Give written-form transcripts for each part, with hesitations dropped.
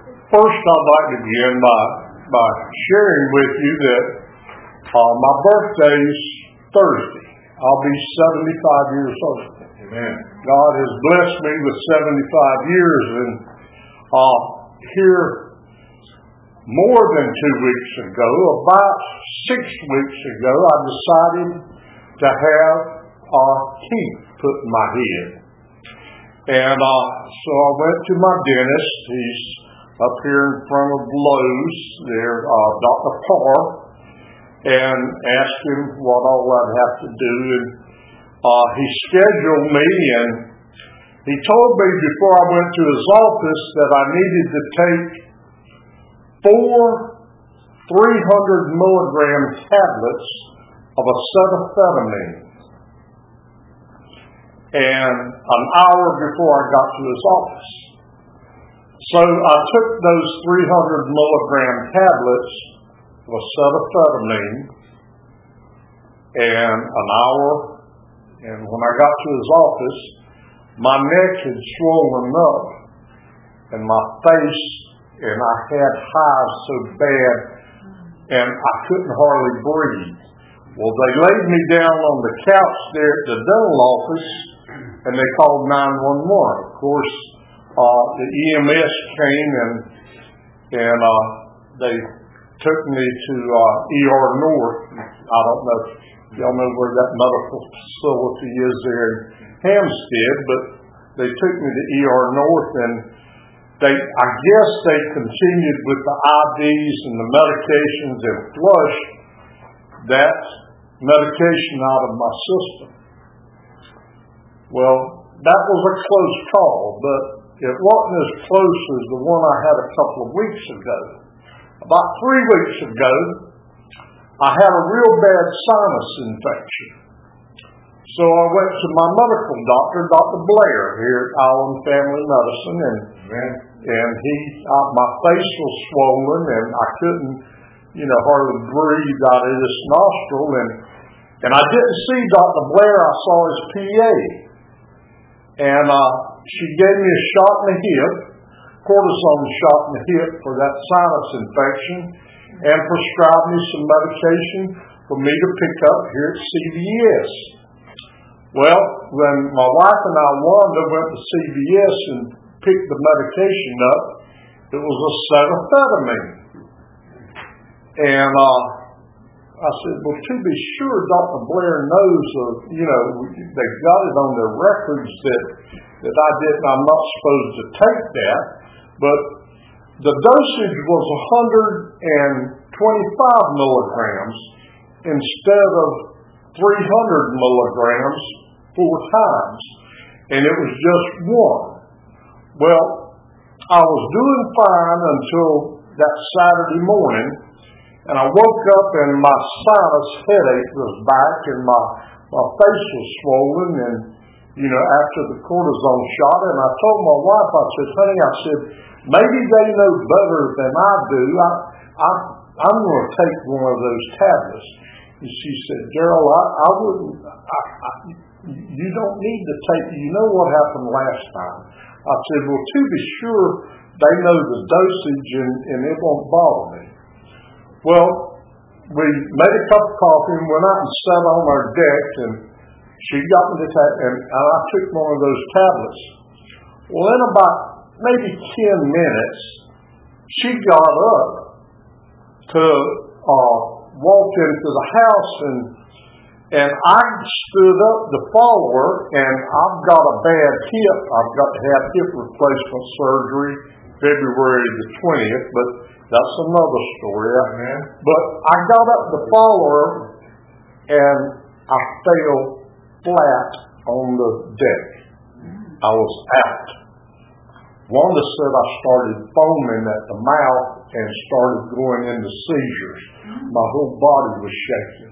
First, I'd like to begin by sharing with you that my birthday's Thursday. I'll be 75 years old. Amen. God has blessed me with 75 years, and here more than 2 weeks ago, about 6 weeks ago, I decided to have teeth put in my head. And so I went to my dentist. He's up here in front of Lowe's there, Dr. Parr, and asked him what all I'd have to do. And he scheduled me, and he told me before I went to his office that I needed to take 4 300 milligram tablets of acetaminophen. And an hour before I got to his office. So I took those 300 milligram tablets of acetaminophen and an hour, and when I got to his office, my neck had swollen up and my face, and I had hives so bad and I couldn't hardly breathe. Well, they laid me down on the couch there at the dental office, and they called 911. Of course, the EMS came and they took me to ER North. I don't know if y'all know where that medical facility is there in Hampstead, but they took me to ER North, and I guess they continued with the IVs and the medications and flushed that medication out of my system. Well, that was a close call, but it wasn't as close as the one I had a couple of weeks ago. About 3 weeks ago, I had a real bad sinus infection. So I went to my medical doctor, Dr. Blair, here at Allen Family Medicine, and my face was swollen, and I couldn't, hardly breathe out of this nostril, and I didn't see Dr. Blair. I saw his PA. And she gave me a shot in the hip, cortisone shot in the hip for that sinus infection, and prescribed me some medication for me to pick up here at CVS. Well, when my wife and I, Wanda, went to CVS and picked the medication up, it was acetaminophen. And I said, well, to be sure, Dr. Blair knows they've got it on their records that I'm not supposed to take that, but the dosage was 125 milligrams instead of 300 milligrams 4 times, and it was just 1. Well, I was doing fine until that Saturday morning, and I woke up and my sinus headache was back, and my face was swollen, and after the cortisone shot, and I told my wife, I said, honey, maybe they know better than I do. I'm going to take one of those tablets. And she said, Gerald, I wouldn't. You don't need to take it. You know what happened last time. I said, well, to be sure, they know the dosage, and it won't bother me. Well, we made a cup of coffee and went out and sat on our deck, and she got me the tablet, and I took one of those tablets. Well, in about maybe 10 minutes, she got up to walk into the house, and I stood up to follow her, and I've got a bad hip. I've got to have hip replacement surgery February the 20th, but that's another story. But I got up to follow her, and I fell flat on the deck. I was out. Wanda said I started foaming at the mouth and started going into seizures. My whole body was shaking.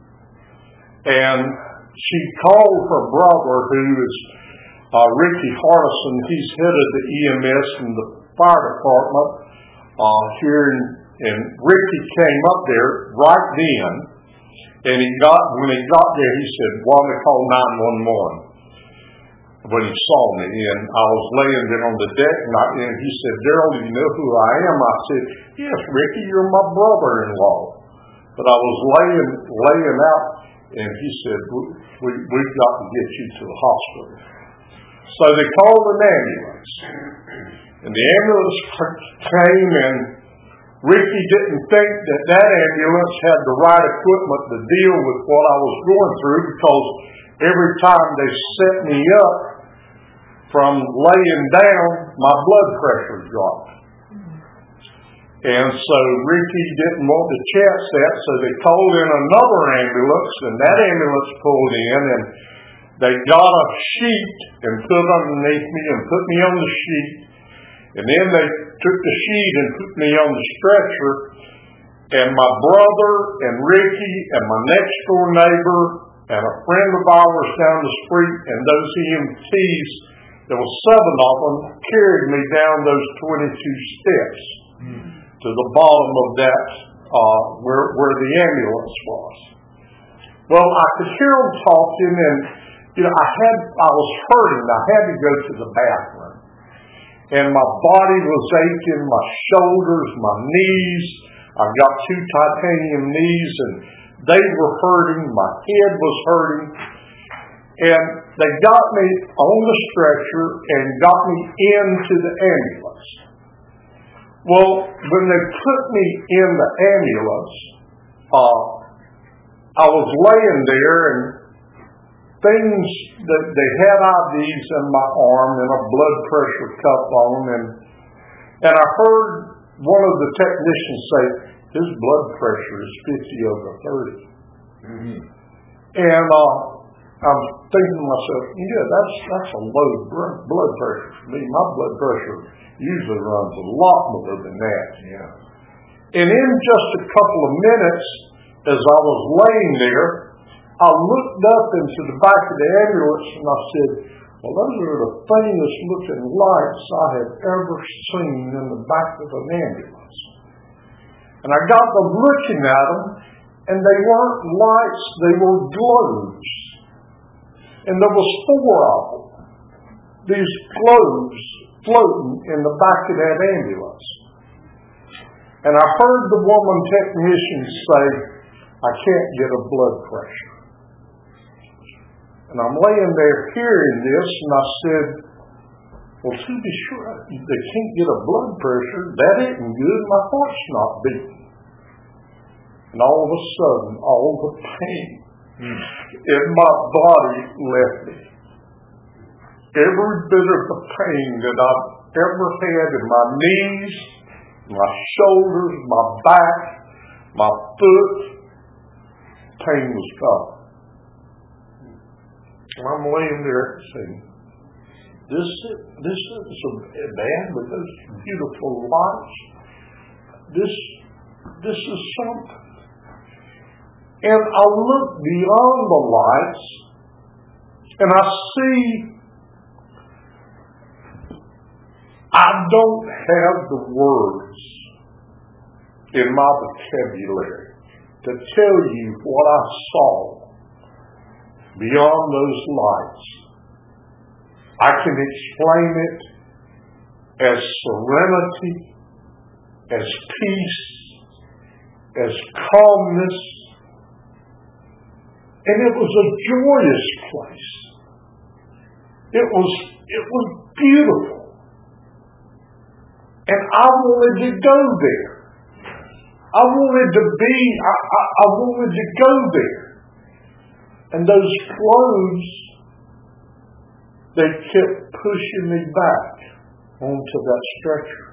And she called her brother, who is Ricky Hardison. He's head of the EMS and the fire department here, and Ricky came up there right then, and when he got there, he said, Wanda, call 911. when he saw me, and I was laying there on the deck, and he said, "Darrell, do you know who I am?" I said, "Yes, Ricky, you're my brother-in-law." But I was laying out, and he said, "We've got to get you to the hospital." So they called an ambulance, and the ambulance came, and Ricky didn't think that ambulance had the right equipment to deal with what I was going through, because every time they set me up from laying down, my blood pressure dropped. And so Ricky didn't want to chance that, so they called in another ambulance, and that ambulance pulled in, and they got a sheet and put underneath me and put me on the sheet. And then they took the sheet and put me on the stretcher, and my brother and Ricky and my next door neighbor and a friend of ours down the street and those EMTs, there were 7 of them, carried me down those 22 steps to the bottom of that, where the ambulance was. Well, I could hear them talking, and I was hurting. I had to go to the bathroom. And my body was aching, my shoulders, my knees. I've got 2 titanium knees, and they were hurting. My head was hurting. And they got me on the stretcher and got me into the ambulance. Well, when they put me in the ambulance, I was laying there, and things that they had IVs in my arm and a blood pressure cuff on, and I heard one of the technicians say, "His blood pressure is 50/30. Mm-hmm. And I'm thinking to myself, yeah, that's a low blood pressure for me. My blood pressure usually runs a lot more than that. Yeah. And in just a couple of minutes, as I was laying there, I looked up into the back of the ambulance, and I said, "Well, those are the faintest looking lights I have ever seen in the back of an ambulance." And I got them looking at them, and they weren't lights, they were globes. And there was 4 of them, these globes floating in the back of that ambulance. And I heard the woman technician say, "I can't get a blood pressure." And I'm laying there hearing this, and I said, "Well, to be sure, they can't get a blood pressure. That isn't good. My heart's not beating." And all of a sudden, all the pain in my body left me. Every bit of the pain that I've ever had in my knees, my shoulders, my back, my foot, pain was gone. And I'm laying there saying, this isn't so bad with those beautiful lights. This is something. And I look beyond the lights, and I see I don't have the words in my vocabulary to tell you what I saw beyond those lights. I can explain it as serenity, as peace, as calmness, and it was a joyous place. It was beautiful. And I wanted to go there. I wanted to go there. And those clothes, they kept pushing me back onto that stretcher.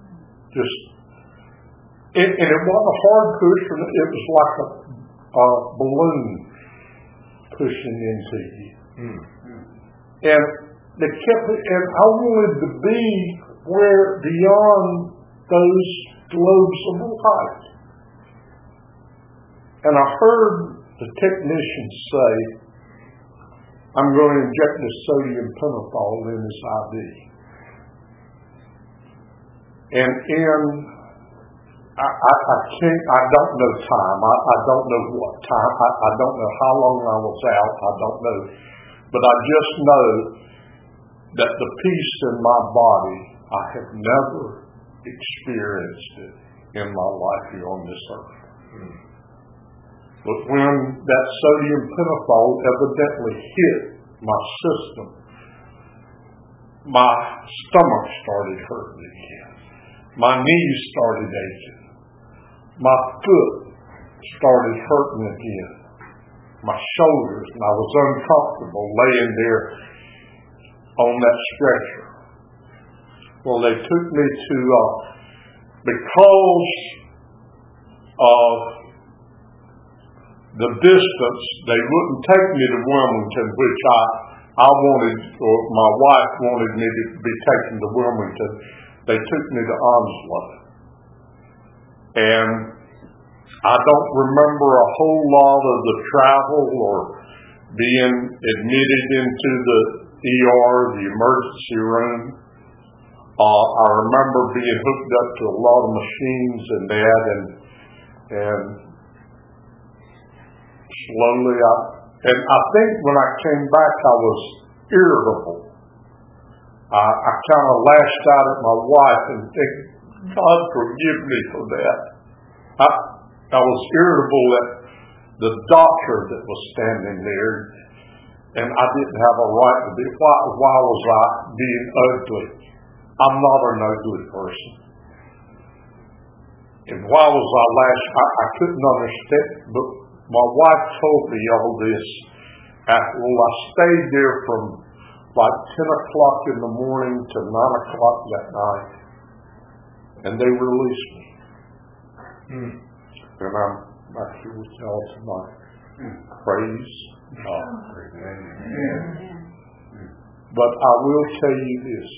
And it wasn't a hard push, it was like a balloon pushing into you. And they kept it, and I wanted to be where beyond those globes of light. And I heard the technician say, "I'm going to inject this sodium pentothal in his IV." And I don't know time. I don't know what time. I don't know how long I was out. I don't know. But I just know that the peace in my body, I have never experienced it in my life here on this earth. But when that sodium pentothal evidently hit my system, my stomach started hurting again. My knees started aching. My foot started hurting again. My shoulders, and I was uncomfortable laying there on that stretcher. Well, they took me to, because of the distance, they wouldn't take me to Wilmington, which I wanted, or my wife wanted me to be taken to Wilmington. They took me to Onslow. And I don't remember a whole lot of the travel or being admitted into the ER, the emergency room. I remember being hooked up to a lot of machines and that, and slowly I think when I came back I was irritable. I kind of lashed out at my wife and think, God forgive me for that. I was irritable at the doctor that was standing there, and I didn't have a right to be. Why was I being ugly? I'm not an ugly person. And why was I lashed? I couldn't understand, but my wife told me all this. Well, I stayed there from like 10 o'clock in the morning to 9 o'clock that night, and they released me. And I'm back here with y'all tonight. Praise God. But I will tell you this,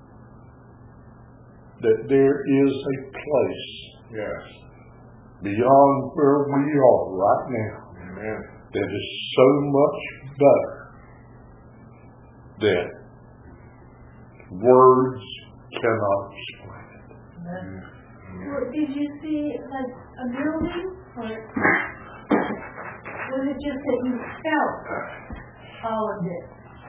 that there is a place beyond where we are right now that is so much better that words cannot explain it. Well, did you see like a building, or was it just that you felt all of this?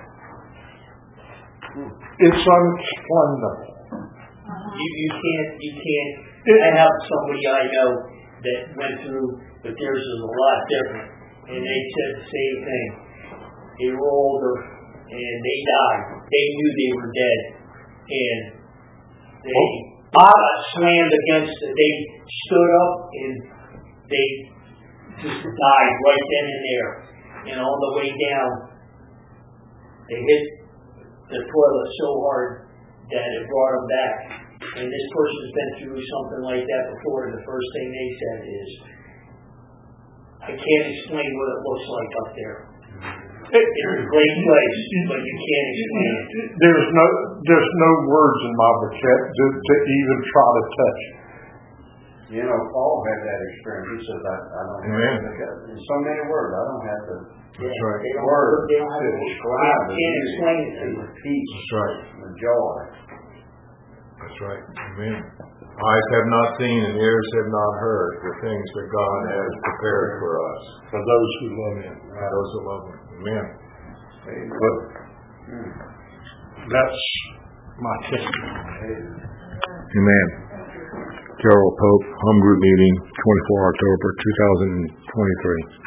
It's unexplainable. You can't. I have somebody I know that went through, but theirs is a lot different, and they said the same thing. They were older and they died. They knew they were dead, and they got slammed against it. They stood up and they just died right then and there. And on the way down, they hit the toilet so hard that it brought them back. And this person's been through something like that before, and the first thing they said is, I can't explain what it looks like up there. It's a great place, but you can't explain it. There's no words in my vocabulary to even try to touch it. You know, Paul had that experience. He says, I don't have to, in so many words, I don't have to. That's right. They don't have to describe it. Can't explain it to you. The peace, that's right. the joy. That's right. Amen. Eyes have not seen and ears have not heard the things that God has prepared for us. For those who love Him. For those who love Him. Amen. But that's my testimony. Amen. Gerald Pope, Home Group Meeting, 24 October 2023.